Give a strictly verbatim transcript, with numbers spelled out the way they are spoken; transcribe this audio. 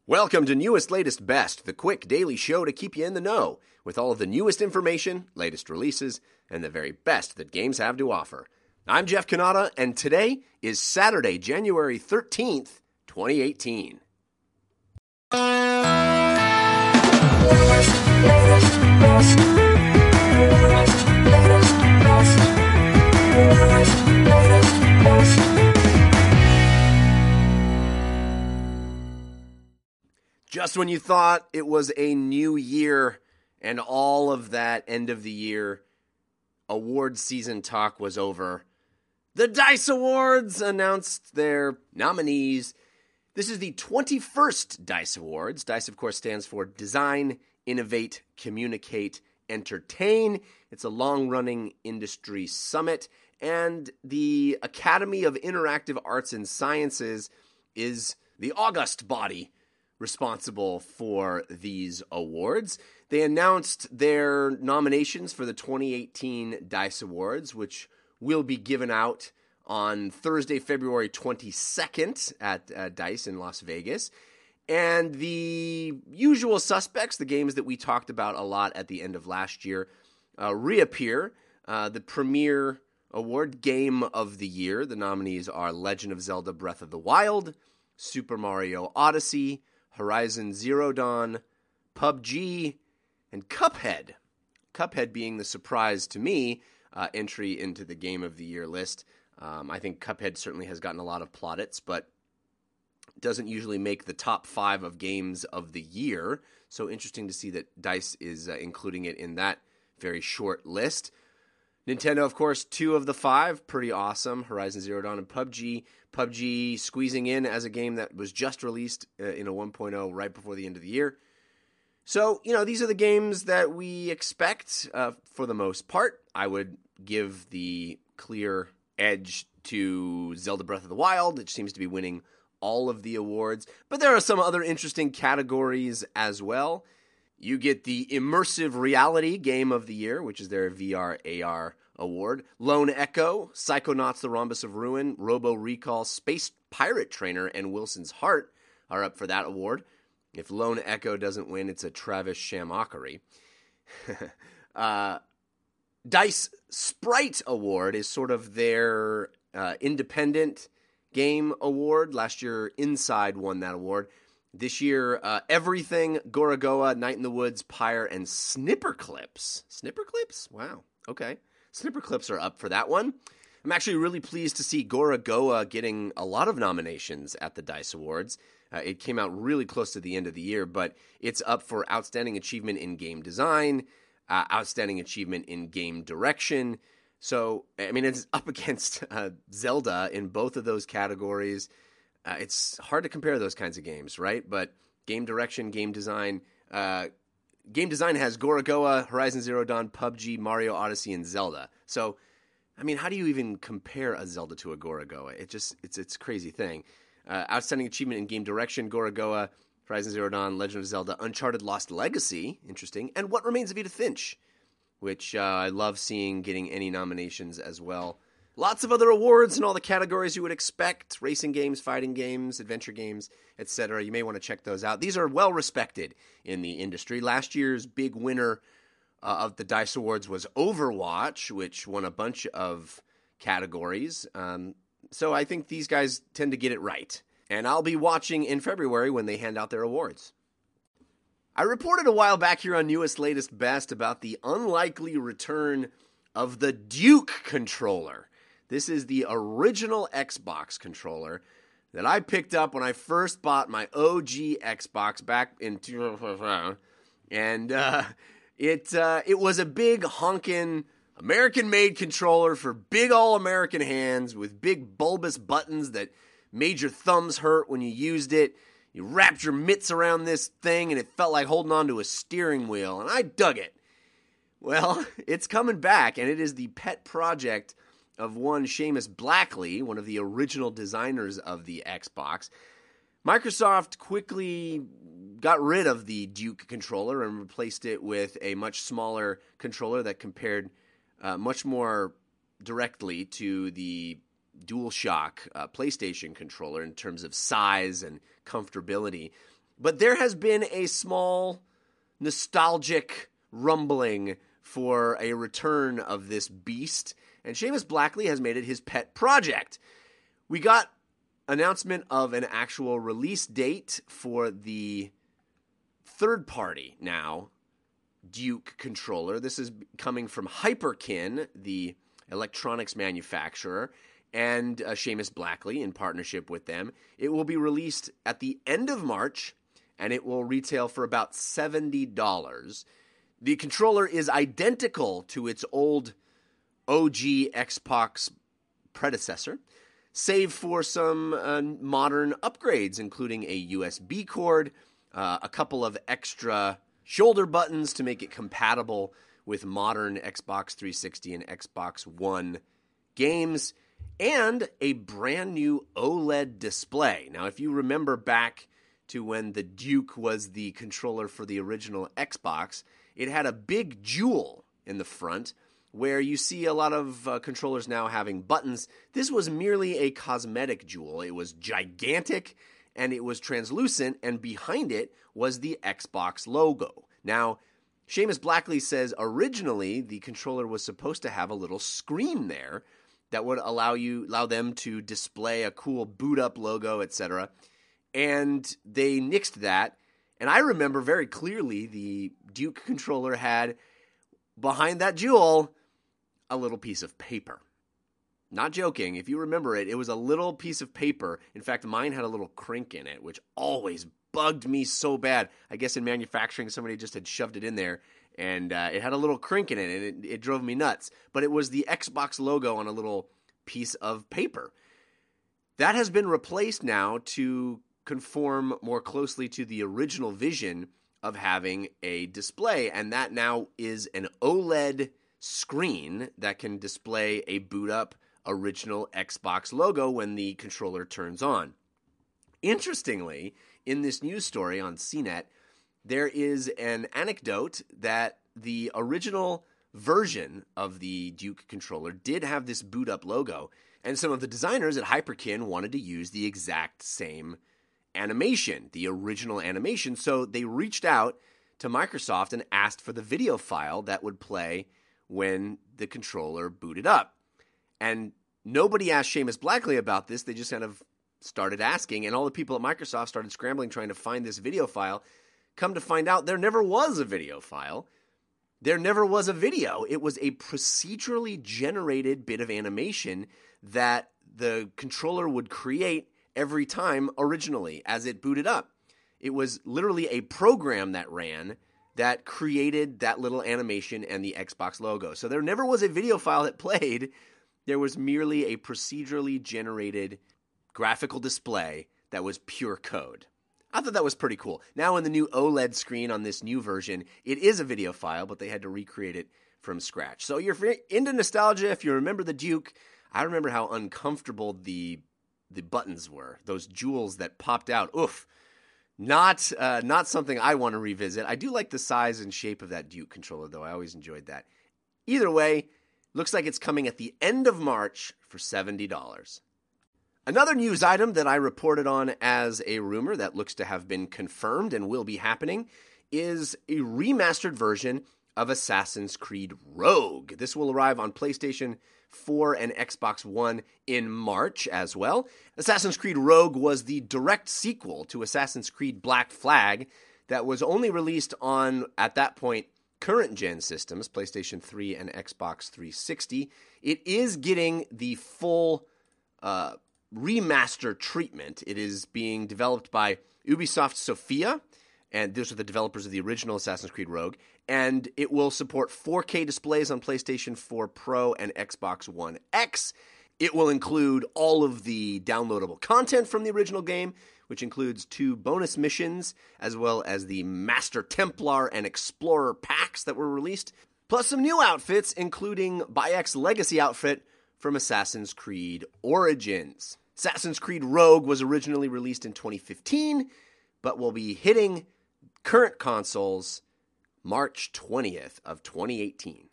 Welcome to Newest, Latest, Best, the quick daily show to keep you in the know with all of the newest information, latest releases, and the very best that games have to offer. I'm Jeff Cannata, and today is Saturday, January thirteenth, twenty eighteen. Just when you thought it was a new year and all of that end of the year award season talk was over, the DICE Awards announced their nominees. This is the twenty-first DICE Awards. DICE, of course, stands for Design, Innovate, Communicate, Entertain. It's a long-running industry summit, and the Academy of Interactive Arts and Sciences is the august body responsible for these awards. They announced their nominations for the twenty eighteen DICE Awards, which will be given out on Thursday, February twenty-second at uh, DICE in Las Vegas. And the usual suspects, the games that we talked about a lot at the end of last year, uh, reappear. Uh, the premier award, Game of the Year. The nominees are Legend of Zelda Breath of the Wild, Super Mario Odyssey, Horizon Zero Dawn, P U B G, and Cuphead. Cuphead being the surprise to me uh, entry into the Game of the Year list. Um, I think Cuphead certainly has gotten a lot of plaudits, but doesn't usually make the top five of games of the year. So interesting to see that DICE is uh, including it in that very short list. Nintendo, of course, two of the five, pretty awesome. Horizon Zero Dawn and P U B G. P U B G squeezing in as a game that was just released uh, in a one point oh right before the end of the year. So, you know, these are the games that we expect uh, for the most part. I would give the clear edge to Zelda Breath of the Wild, which seems to be winning all of the awards. But there are some other interesting categories as well. You get the Immersive Reality Game of the Year, which is their V R A R award. Lone Echo, Psychonauts The Rhombus of Ruin, Robo Recall, Space Pirate Trainer, and Wilson's Heart are up for that award. If Lone Echo doesn't win, it's a Travis Shamockery. uh, DICE Sprite Award is sort of their uh, independent game award. Last year, Inside won that award. This year, uh, everything, Gorogoa, Night in the Woods, Pyre, and Snipperclips. Snipperclips? Wow. Okay. Snipperclips are up for that one. I'm actually really pleased to see Gorogoa getting a lot of nominations at the DICE Awards. Uh, it came out really close to the end of the year, but it's up for Outstanding Achievement in Game Design, uh, Outstanding Achievement in Game Direction. So, I mean, it's up against uh, Zelda in both of those categories. Uh, it's hard to compare those kinds of games, right? But game direction, game design. Uh, game design has Gorogoa, Horizon Zero Dawn, P U B G, Mario Odyssey, and Zelda. So, I mean, how do you even compare a Zelda to a Gorogoa? It just, it's it's a crazy thing. Uh, outstanding achievement in game direction, Gorogoa, Horizon Zero Dawn, Legend of Zelda, Uncharted Lost Legacy, interesting, and What Remains of Edith Finch, which uh, I love seeing getting any nominations as well. Lots of other awards in all the categories you would expect, racing games, fighting games, adventure games, et cetera. You may want to check those out. These are well respected in the industry. Last year's big winner uh, of the DICE Awards was Overwatch, which won a bunch of categories. Um, so I think these guys tend to get it right. And I'll be watching in February when they hand out their awards. I reported a while back here on Newest, Latest, Best about the unlikely return of the Duke controller. This is the original Xbox controller that I picked up when I first bought my O G Xbox back in two thousand. And uh, it uh, it was a big honkin' American-made controller for big all-American hands with big bulbous buttons that made your thumbs hurt when you used it. You wrapped your mitts around this thing and it felt like holding onto a steering wheel, and I dug it. Well, it's coming back, and it is the pet project of one Seamus Blackley, one of the original designers of the Xbox. Microsoft quickly got rid of the Duke controller and replaced it with a much smaller controller that compared uh, much more directly to the DualShock uh, PlayStation controller in terms of size and comfortability. But there has been a small nostalgic rumbling for a return of this beast, and Seamus Blackley has made it his pet project. We got announcement of an actual release date for the third party now Duke controller. This is coming from Hyperkin, the electronics manufacturer, and uh, Seamus Blackley in partnership with them. It will be released at the end of March, and it will retail for about seventy dollars. The controller is identical to its old O G Xbox predecessor, save for some uh, modern upgrades, including a U S B cord, uh, a couple of extra shoulder buttons to make it compatible with modern Xbox three sixty and Xbox One games, and a brand new OLED display. Now, if you remember back to when the Duke was the controller for the original Xbox, it had a big jewel in the front where you see a lot of uh, controllers now having buttons. This was merely a cosmetic jewel. It was gigantic and it was translucent, and behind it was the Xbox logo. Now, Seamus Blackley says originally the controller was supposed to have a little screen there that would allow you allow them to display a cool boot up logo, et cetera. And they nixed that. And I remember very clearly the Duke controller had behind that jewel a little piece of paper. Not joking. If you remember it, it was a little piece of paper. In fact, mine had a little crink in it, which always bugged me so bad. I guess in manufacturing, somebody just had shoved it in there, and uh, it had a little crink in it, and it, it drove me nuts. But it was the Xbox logo on a little piece of paper. That has been replaced now to conform more closely to the original vision of having a display, and that now is an OLED screen that can display a boot-up original Xbox logo when the controller turns on. Interestingly, in this news story on C net, there is an anecdote that the original version of the Duke controller did have this boot-up logo, and some of the designers at Hyperkin wanted to use the exact same animation, the original animation, so they reached out to Microsoft and asked for the video file that would play when the controller booted up. And nobody asked Seamus Blackley about this. They just kind of started asking, and all the people at Microsoft started scrambling trying to find this video file. Come to find out, there never was a video file. There never was a video. It was a procedurally generated bit of animation that the controller would create every time originally as it booted up. It was literally a program that ran that created that little animation and the Xbox logo. So there never was a video file that played. There was merely a procedurally generated graphical display that was pure code. I thought that was pretty cool. Now in the new OLED screen on this new version, it is a video file, but they had to recreate it from scratch. So you're into nostalgia. If you remember the Duke, I remember how uncomfortable the the buttons were. Those jewels that popped out. Oof. Not uh, not something I want to revisit. I do like the size and shape of that Duke controller, though. I always enjoyed that. Either way, looks like it's coming at the end of March for seventy dollars. Another news item that I reported on as a rumor that looks to have been confirmed and will be happening is a remastered version of Assassin's Creed Rogue. This will arrive on PlayStation four and Xbox One in March as well. Assassin's Creed Rogue was the direct sequel to Assassin's Creed Black Flag that was only released on, at that point, current-gen systems, PlayStation three and Xbox three sixty. It is getting the full uh, remaster treatment. It is being developed by Ubisoft Sofia, and those are the developers of the original Assassin's Creed Rogue, and it will support four K displays on PlayStation four Pro and Xbox One X. It will include all of the downloadable content from the original game, which includes two bonus missions, as well as the Master Templar and Explorer packs that were released, plus some new outfits, including Bayek's legacy outfit from Assassin's Creed Origins. Assassin's Creed Rogue was originally released in twenty fifteen, but will be hitting current consoles March twentieth of twenty eighteen.